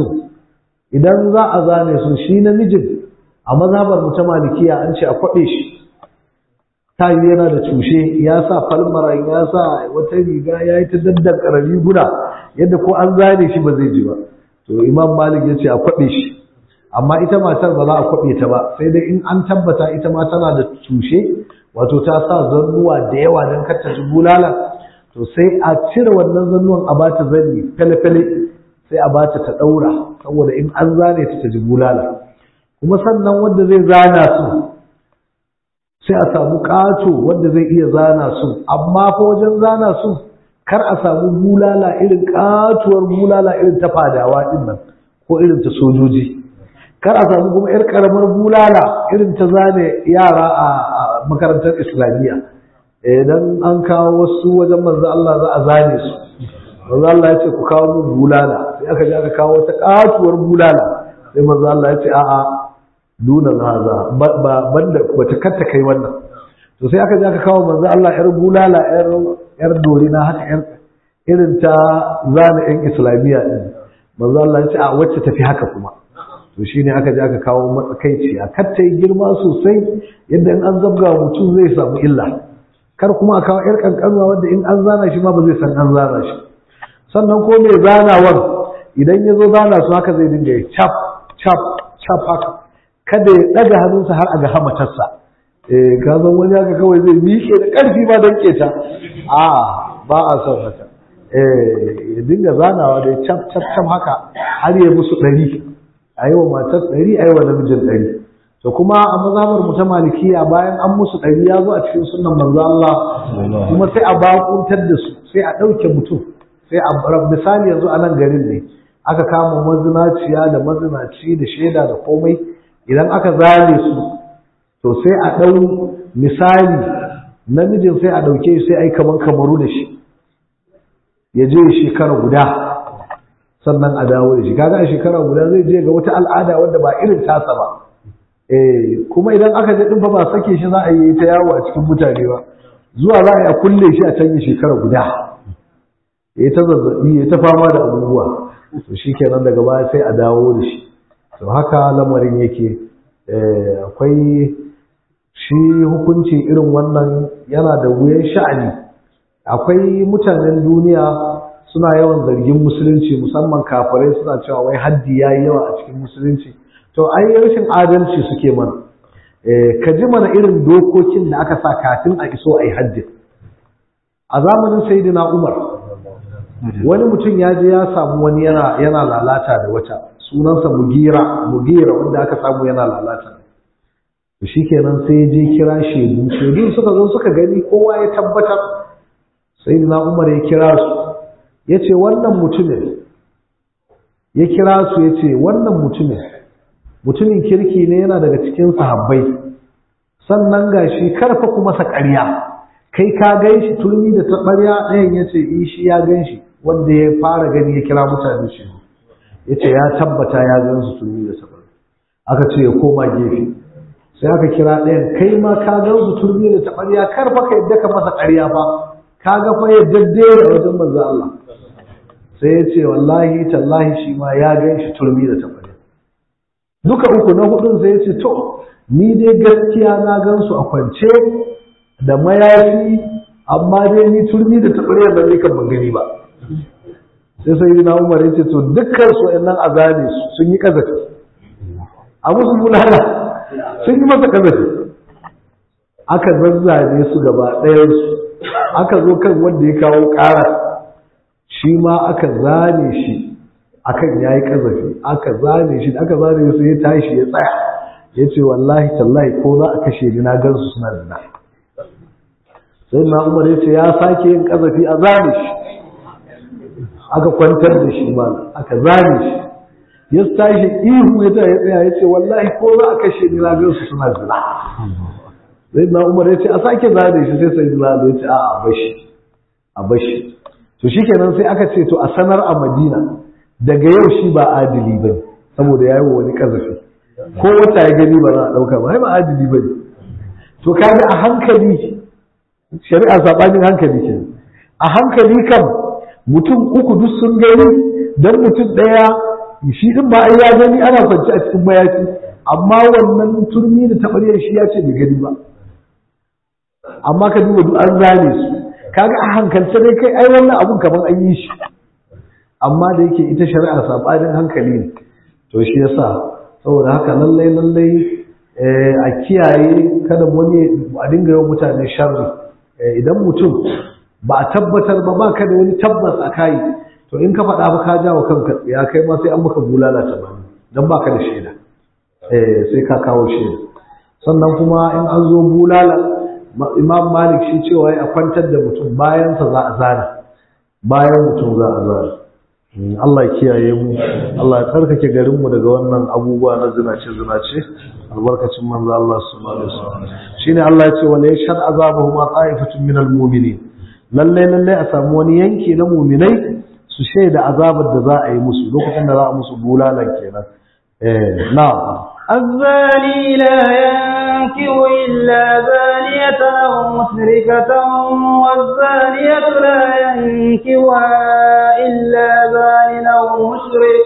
zane su shi namijin a mazhabar mu ta malikiya an ce a kwaɓe shi, tayi yana da cushe, ya sa falmaran, ya sa wata riga, ya yi ta daddan ƙarami guda yadda ko an zane shi ba zai ji ba. To Imam Malik ya ce a kwaɓe shi, amma ita matar ba za a kwaɓe ta ba, sai dai in an tabbata ita ma tana da cushe, wato ta sa zannuwa da yawa don kar ta ji bulala, to sai a cire wannan zannuwan a bata zani fele-fele, sai a bata ta ɗaura, saboda in an zane ta ji bulala. Kuma sannan wanda zai zana su sai a samu ƙato wanda zai iya zana su, amma fa wajen zana su kar a samu bulala irin ƙatuwar bulala irin ta fadawa din nan ko irin ta sojoji, kar a samu kuma yar karamar bulala irin ta zane yara a makarantar islamiyya. Idan an kawo wasu wajen manzo Allah za a zane su, manzo Allah ya ce ku kawo min bulala, sai aka je aka kawo wata ƙatuwar bulala, sai manzo Allah ya ce a'a dunan haza banda bata katta kai wannan. To sai aka je aka kawo manzo Allah yar bulala yar dorina haka yar irin ta zana yan islamiyya din, manzo Allah ya ce a wacce tafi haka kuma. To shine aka je aka kawo matsakaici a katta girma sosai yadda in an zabga mutum zai samu illa, kar kuma a kawo yar kankanuwa wanda in an zana shi ma ba zai san an zana shi. Sannan ko mai zanawar idan ya zo zana su haka zai dinga yi chap chap chap haka, kada ya ɗaga hannunsa har a ga hamatarsa. Ka san wani haka kawai zai miƙe da ƙarfi ma don keta, ba a son haka. Ya dinga zanawa da ya cap cap cap haka har ya musu 100, a yi wa matar 100, a yi wa namijin 100. To kuma a mazhabar mu ta malikiya bayan an musu 100 ya zo a cikin sunnan manzo Allah, kuma sai a bakuntar da su, sai a ɗauke mutum, sai a misali yanzu a nan garin ne aka kama mazinaciya da mazinaci da shaida da komai, idan aka zane su to sai a ɗau misali namijin sai a ɗauke sai a yi kamaru da shi ya je shekara guda sannan a dawo da shi. Kaga a shekara guda zai je ga wata al'ada wadda ba irin tasa ba. Kuma idan aka je ɗin fa ba sake shi za a yi ta yawo a cikin mutane ba, zuwa za a yi a kulle shi a can shekara guda ya ta zazzaɓi ya ta fama da abubuwa, to shi kenan daga baya sai a dawo da shi. To haka lamarin yake. Akwai shi hukunci irin wannan yana da wuyan sha'ani. Akwai mutanen duniya suna yawan zargin musulunci, musamman kafirai suna cewa wai haddi yayi yawa a cikin musulunci. To ai rashin adalci suke mana. Ka ji mana irin dokokin da aka sa kafin a iso ai haddi. A zamanin Sayyidina Umar wani mutum ya je ya samu wani yana lalata da wata, sunansa Mugira wanda aka samu yana lalata. To shikenan sai ya je kira shedu suka zo suka gani, kowa ya tabbatar. Sayyidina Umar ya kira su yace wannan mutumin, ya kira su yace wannan mutumin kirki ne, yana daga cikin sahabbai, sannan gashi karfa kuma sa ƙarya, kai ka ganshi turmi da taɓarya. Ɗayan yace shi ya ganshi, wanda ya fara gani ya kira mutane shi yace ya tabbata ya gansu turmi da taɓarya. Aka ce ya koma gefe, sai aka kira ɗayan, kai ma ka gansu turmi da taɓarya, karfa ka yadda ka masa ƙarya fa, ka ga fa yadda da wajen manzo Allah. Sai yace wallahi tallahi shi ma ya ganshi turmi da taɓarya. Duka uku na hudun sai yace to ni dai gaskiya na gansu a kwance da mayafi, amma dai ni turmi da taɓarya da ni kan ban gani ba. Sai Sayyidina Umar yace to dukkan su wayannan azabi sun yi kazafi, a musu bulala, sun yi masa kazafi. Aka zazzane su gaba ɗayan su, aka zo kan wanda ya kawo ƙara, shi ma aka zane shi akan yayi kazafi, aka zane shi su ya tashi ya tsaya yace wallahi tallahi ko za a kashe ni na gansu suna zina. Sai na Umar yace ya sake yin kazafi, a zane shi, aka kwantar da shi ma aka zane shi, ya tashi ihu ya tsaya yace wallahi ko za a kashe ni na gansu suna zina. Sai na Umar yace a sake zane shi, sai sai na yace a bashi. To shikenan sai aka ce to a sanar a Madina daga yau shi ba adili bane, saboda yayi wa wani kazafi, ko wata ya gani ba za a dauka ba, ba adili bane. to kaga a hankali shari'a sabanin hankali ke a hankali kam mutum uku duk sun gani dan mutum daya shi din ba ai ya gani ana kwance a cikin mayafi amma wannan turmi da tabariyar shi ya ce bai gani ba amma ka duba duk an zane su kaga a hankalce dai kai ai wannan abun kaman an yi shi amma da yake ita shari'a sabanin hankali ne to shi yasa saboda haka lallai a kiyaye kada wani a dinga yawan mutane sharri idan mutum ba a tabbatar ba ka da wani tabbas a kai to in ka faɗa ba ka jawo kanka ya kai ma sai an maka bulala ta bani dan baka da shaida sai ka kawo shaida sannan kuma in an zo bulala Imam Malik shi cewa ya kwantar da mutum bayan sa za a zana bayan mutum za a zana Allah ya kiyaye mu Allah ya tsarkake garin mu daga wannan abubuwa na zinace albarkacin manzo Allah subhanahu wa ta'ala shine Allah ya ce wala yashhad azabahu ma ta'ifatun minal mu'minin lalle a samu wani yanki na mu'minai su shaida azabar da za a yi musu lokacin da za a musu bulalan kenan na'am الزاني لا ينكح إلا زانية أو مشركة والزانية لا ينكحها إلا زان أو مشرك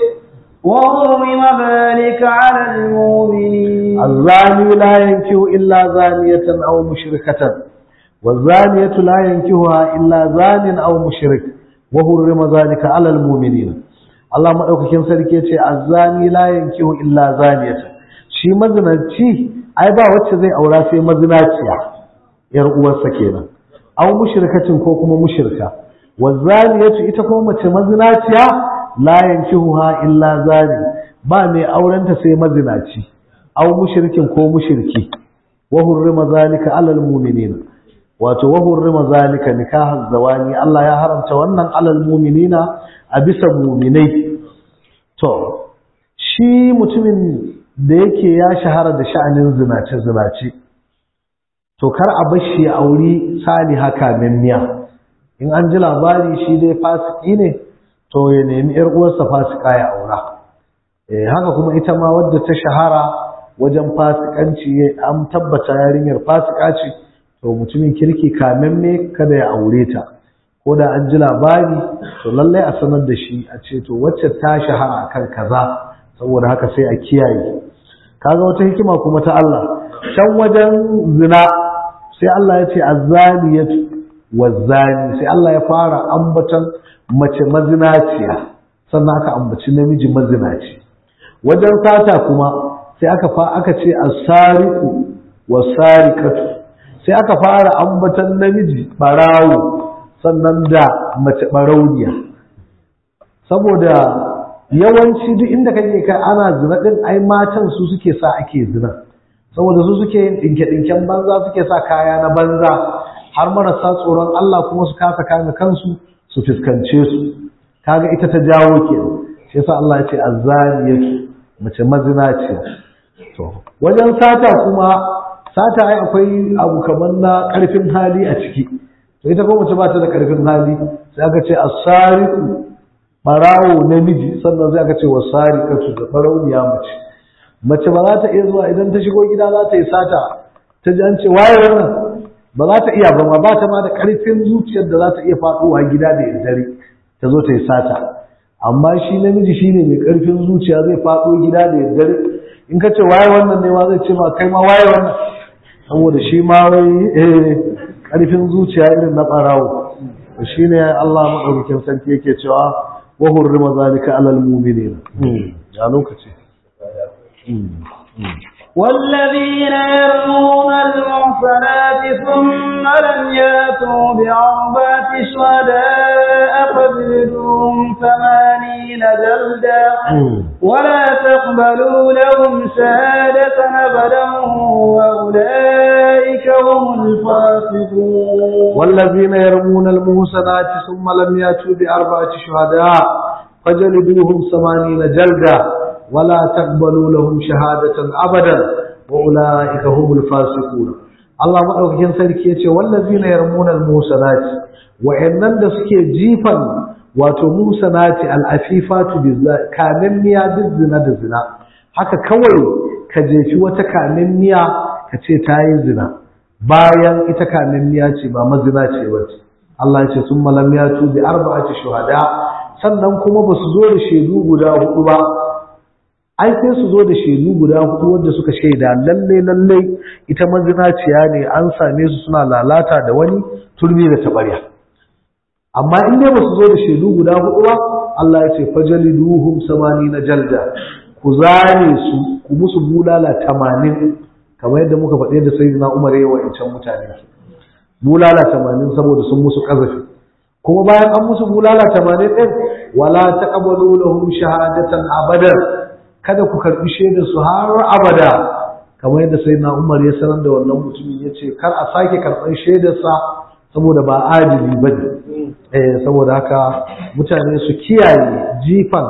وحرم ذلك على المؤمنين الزاني لا ينكح إلا زانية أو مشركة والزانية لا ينكحها إلا زان أو مشرك وحرم ذلك على المؤمنين الله مدaukakin sarki yace azzani la yankihu illa zaniyatan shi mazinaci ai ba wacce zai aura sai mazinaciya yar uwarsa kenan aw mushrikatin ko kuma mushrika wazaniyatu ita kuma mace mazinaciya la yankihuha illa zani ba mai aurenta sai mazinaci aw mushrikin ko mushriki wa hurrima zalika alal mu'minina wato wa hurrima zalika nikahaz zawani Allah ya haramta wannan alal mu'minina a bisa mu'minai to shi mutumin da yake ya shahara da sha'anin zinace to kar a bashi ya auri saliha kaminniya in an ji labari shi dai fasiki ne to ya nemi yar uwarsa fasika ya aura haka kuma ita ma wadda ta shahara wajen fasikanci an tabbata yarinyar fasika ce to mutumin kirki kaminne kada ya aure ta ko da an ji labari to lallai a sanar da shi a ce to wacce ta shahara kan kaza saboda haka sai a kiyaye kaga wata hikima kuma ta Allah can wajen zina sai Allah ya ce azzaniyatu wazzani sai Allah ya fara ambatan mace mazinaciya sannan aka ambaci namiji mazinaci wajen sata kuma sai aka ce as-sariqu was-sariqatu sai aka fara ambatan namiji barawo sannan da mace barauniya saboda yawanci duk inda kake kai ana zina din ai matan su suke sa ake zina saboda su suke yin dinke-dinken banza suke sa kaya na banza har marasa tsoron Allah kuma su kasa kame kansu su fuskance su kaga ita ta jawo kenan shi yasa Allah ya ce azzaniyatu mace mazinaciya to wajen sata kuma sata ai akwai abu kaman na karfin hali a ciki to ita kuma mace ba ta da karfin hali sai aka ce as-sariqu barawo namiji sannan sai aka ce wasariqatu da barauniya mace ba za ta iya zuwa idan ta shigo gida za ta yi sata ta ji an ce waye wannan ba za ta iya ba ta ma da karfin zuciyar da za ta iya faɗowa gida da daddare ta zo ta yi sata amma shi namiji shine mai karfin zuciya zai faɗo gida da daddare in ka ce waye wannan ne ma zai ce ma kai ma waye wannan saboda shi ma wai karfin zuciya irin na barawo shine Allah madaukakin sarki yake cewa wa hurrima zalika alal mu'minin ya lokaci والذين يرمون المحصنات ثم لم ياتوا بأربعة شهداء فاجلدوهم 80 جلدا ولا تقبلوا لهم شهادة أبدا وأولئك هم الفاسقون والذين يرمون المحصنات ثم لم ياتوا بأربعة شهداء فاجلدوهم 80 جلدا ولا تقبلوا لهم شهادة أبدا وأولئك هم الفاسقون الله مدaukakin sarki yace wallazina yarmuna almusanati wa'annan da suke jifan wato musanati alafifatu kaminniya bizina da zina haka kawai ka jefi wata kaminniya ka ce ta yi zina bayan ita kamammiya ce ba mazina ce bace Allah ya ce summa lam yatu bi arba'ati shuhada sannan kuma ba su zo da shaidu guda hudu ba ai sai su zo da shaidu guda hudu wanda suka shaida lalle ita mazinaciya ne an same su suna lalata da wani turmi da tabarya amma in dai ba su zo da shaidu guda hudu ba Allah ya ce fajaliduhum 80 jalda ku zane su ku musu bulala 80 kamar yadda muka faɗe da sayyidina Umar yayin wa'ancan mutane bulala 80 saboda sun musu kazafi kuma bayan an musu bulala 80 din wala taqbalu lahum shahadatan abadan kada ku karbi shaidar su har abada kamar yadda sayyidina Umar ya sanar da wannan mutumin yace kar a sake karban shaidar sa saboda ba adili bane saboda haka mutane su kiyaye jifan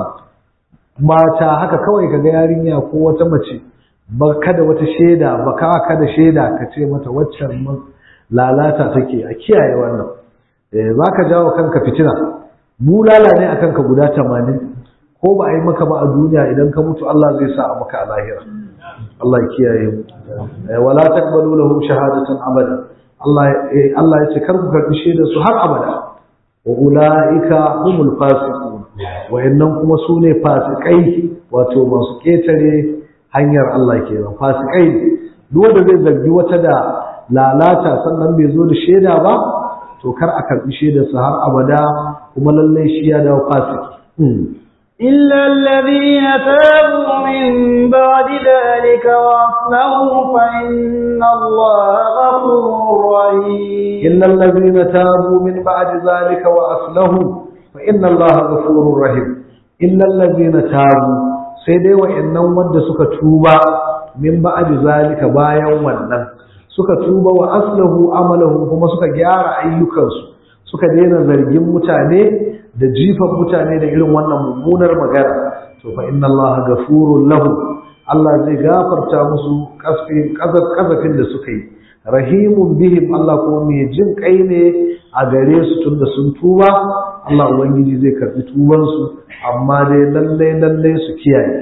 mata haka kawai kaga yarinya ko wata mace ba kada wata shaida ba kada shaida ka ce mata waccan lalata take a kiyaye wannan zaka jawo kanka fitina bulala ne akan ka guda 80 ko ba a yi maka ba a duniya idan ka mutu Allah zai sa a maka a lahira Allah ya kiyaye mu wala taqbalu lahum shahadatan abada Allah ya ce kar ku karbi shaidar su har abada wa ulaika humul fasiqun wayannan kuma su ne fasikai wato masu ketare hanyar Allah kenan fasikai duk wanda zai zargi wata da lalata sannan bai zo da shaida ba to kar a karbi shaidar sa har abada kuma lalle shi ya dawo fasiki إلا الذين تابوا من بعد ذلك وأصلحوا فإن الله غفور رحيم إلا الذين تابوا من بعد ذلك وأصلحوا فإن الله غفور رحيم إلا الذين تابوا سيدي وإنهم ود سكتوبا من بعد ذلك بايا ونن سكتوبا وأصلحوا عملهم هم سكجار أيكنسو suka daina zargin mutane da jifan mutane da irin wannan mummunar magana to fa inna allaha ghafurun lahu Allah zai gafarta musu kazafin da suka yi rahimun bihim Allah kuma mai jin kai ne a gare su tunda sun tuba Allah ubangiji zai karbi tuban su amma dai lalle su kiyaye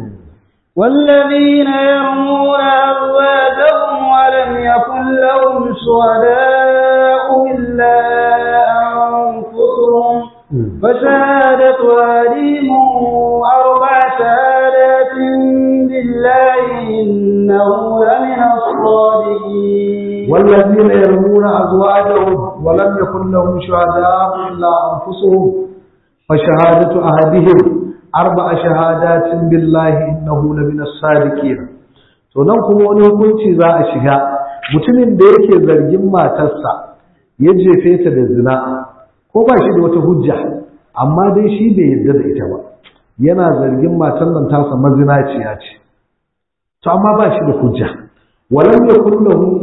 والذين يرمون أزواجهم ولم يكن لهم شهداء إلا أنفسهم فشهادة أحدهم 4 شهادات بالله إنه لمن الصادقين والذين يرمون أزواجهم ولم يكن لهم شهداء إلا أنفسهم فشهادة أحدهم 4 shahadatin billahi innahu lamina sadiqin to nan kuma wani hukunci za a shiga mutumin da yake zargin matarsa ya jefe ta da zina ko ba shi da wata hujja amma dai shi bai yarda da ita ba yana zargin matar nan tasa mazinaciya ce to amma ba shi da hujja walam yakul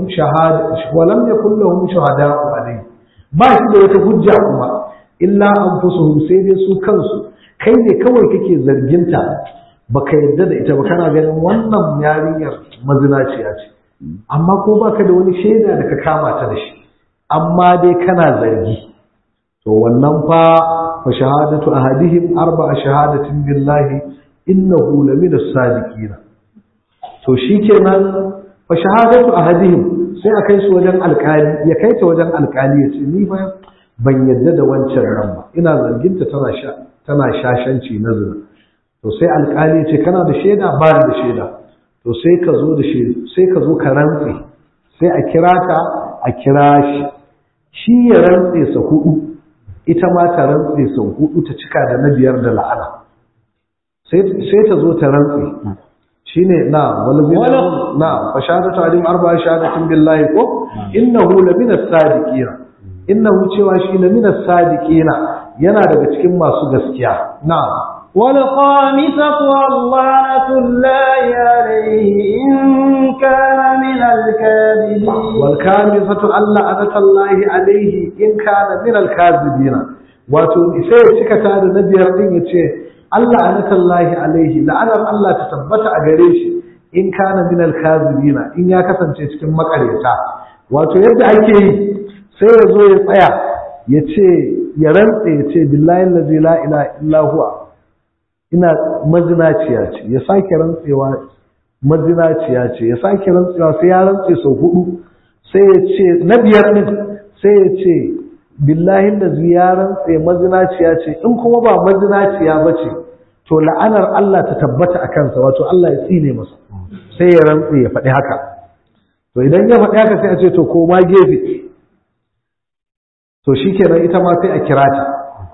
lahum shuhada'u alayhi ba shi da wata hujja kuma illa anfusuhum sai dai su kansu kai ne kawai kake zarginta baka yarda da ita ba kana ganin wannan yarinyar mazinaciya ce amma ko baka da wani shaida da ka kama ta da shi amma dai kana zargi to wannan fa shahadatu ahadihim 4 shahadatin billahi innahu lamina sadiqina to shikenan fa shahadatu ahadihim sai akai su wajen alkali ya kai ta wajen alkali ya ce ni fa ban yarda da wancan ran ba ina zarginta tana shashanci na zina to sai alƙali ce kana da shaida ba da shaida to sai ka zo da shaida sai ka zo ka rantse sai a kira ka a kira shi ya rantse sa 4 ita ma ta rantse sa 4 ta cika da na 5 da la'ana sai ta zo ta rantse shine na walazina na fa shahadatu alim 4 shahadatin billahi ko innahu lamina sadiqina innahu cewa shi lamina sadiqina yana daga cikin masu gaskiya na'am wal khamisatu Allahu la alayhi in kana min al-kadhibin wal khamisatu Allah alayhi in kana min al-kadhibin wato sai cika ta da nabiyar din yace Allah alayhi la'anar Allah ta tabbata a gare shi in kana min al-kadhibin in ya kasance cikin makareta wato yadda ake yi sai ya zo ya tsaya yace ya rantse ya ce billahi allazi la ilaha illa huwa ina mazinaciya ce ya sake rantsewa mazinaciya ce ya sake rantsewa sai ya rantse sau 4 sai ya ce na biyar din sai ya ce billahi da ziyaran sai mazinaciya ce in kuma ba mazinaciya bace to la'anar Allah ta tabbata a kansa wato Allah ya tsine masa sai ya rantse ya faɗi haka to idan ya faɗi haka sai a ce to koma gefe to shikenan ita ma sai a kira ta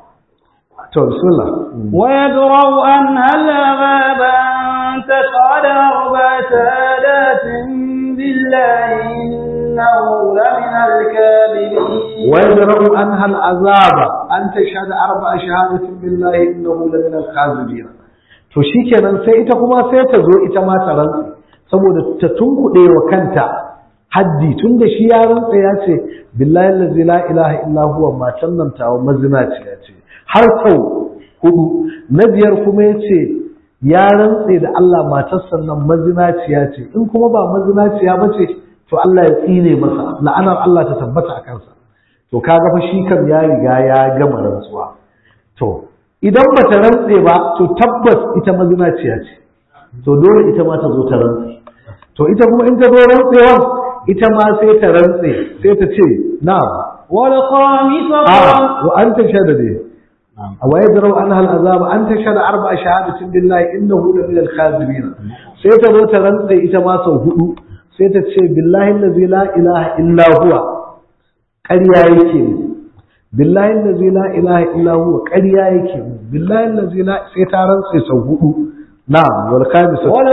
to bismillah wa yadra'u an al-ghaba an tashhada arba'ata alatin billahi innahu lamin al-kadhibin wa yadra'u anha al-azaba an tashhada arba'a shahadatin billahi innahu lamin al-kadhibin to shikenan sai ita kuma sai ta zo ita ma ta rantse saboda ta tunkuɗe wa kanta haddi tunda shi ya rantsa ya ce billahi allazi la ilaha illa huwa matan nan tawa mazinaci ya ce har sau 4 na biyar kuma ya ce ya rantse da Allah matar sannan mazinaciya ce in kuma ba mazinaciya ba ce to Allah ya tsine masa la'anar Allah ta tabbata a kansa to kaga fa shi kan ya riga ya gama rantsuwa to idan ba ta rantse ba to tabbas ita mazinaciya ce to dole ita ma ta zo ta rantse to ita kuma in ta zo rantsewa ita ma sai ta rantse sai ta ce na'am wal khamisatu wa anta shahada wa yadrau anha al'azab an tashhadu arba'a shahadatin billahi innahu la min al-kadhibin sai ta zo ta rantse ita ma sau 4 sai ta ce billahi allazi la ilaha illa huwa ƙarya yake billahi allazi la ilaha illa huwa ƙarya yake billahi allazi la sai ta rantse sau 4 نعم والخامسة أن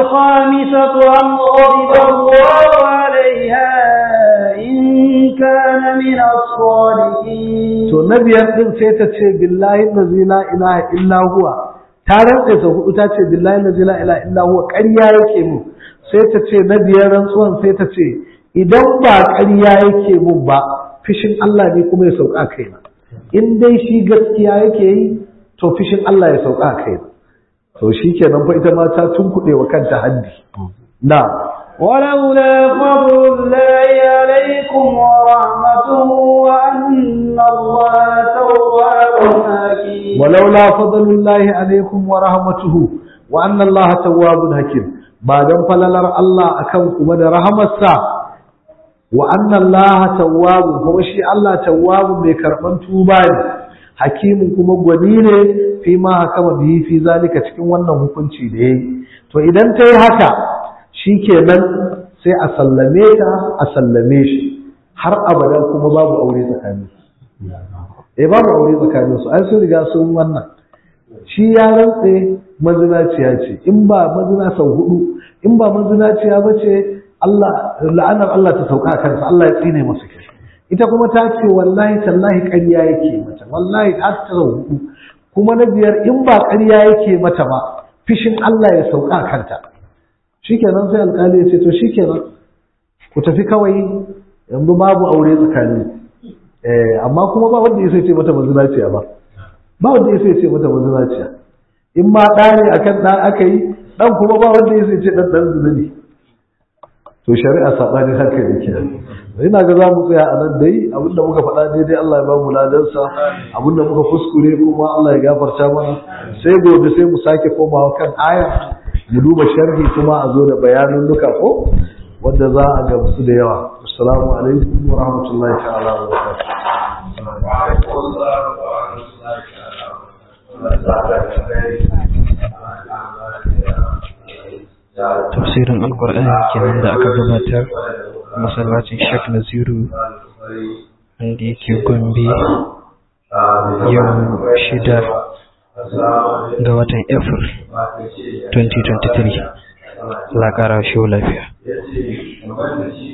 غضب الله عليها إن كان من الصالحين تو نبي يقول سيتة بالله الذي لا إله إلا هو تارن إذا تاتي بالله الذي لا إله إلا هو ƙarya yake mu sai ta ce na biyar rantsuwan sai ta ce idan ba ƙarya yake mu ba fishin Allah ne kuma ya sauka kaina in dai shi gaskiya yake yi to fishin Allah ya sauka kaina to shikenan fa ita ma ta tunkuɗe wa kanta haddi na ولولا فضل الله عليكم ورحمته وأن الله تواب حكيم ولولا فضل الله عليكم ورحمته وأن الله تواب حكيم بعدن فللر الله أكنكم da rahamarsa وأن الله تواب kuma shi Allah tawwab mai karban tuba ne hakimin kuma gwani ne fi ma hakama bihi fi zalika cikin wannan hukunci da yayi to idan tayi haka shikenan sai a sallame ta a sallame shi har abada kuma babu aure tsakanin babu aure tsakanin su ai sun riga sun wannan shi ya rantse mazinaciya ce in ba mazina sau 4 in ba mazinaciya bace Allah la'anar Allah ta sauka kansa Allah ya tsine masa kai ita kuma ta ce wallahi tallahi ƙarya yake mata wallahi har ta hudu kuma na biyar in ba ƙarya yake mata ba fishin Allah ya sauka kanta shikenan sai alƙali ya ce to shikenan ku tafi kawai yanzu babu aure tsakani amma kuma ba wanda yake ce mata mazinaciya ba wanda yake ce mata mazinaciya in ma ɗa ne akan ɗa aka yi ɗan kuma ba wanda yake ce ɗan zina ne to shari'a saɓanin haka ne kenan ina ga za mu tsaya a nan dai abinda muka faɗa daidai Allah ya ba mu ladansa abinda muka kuskure kuma Allah ya gafarta mana sai gobe sai mu sake komawa kan aya mu duba sharhi kuma a zo da bayanan duka ko wanda za a gamsu da yawa assalamu alaikum wa rahmatullahi ta'ala wa barakatuh tafsirin alkur'ani kenan da aka gabatar masallacin Sheikh Naziru wanda yake Gombe yau 6 ga watan April 2023 Allah ƙara shi lafiya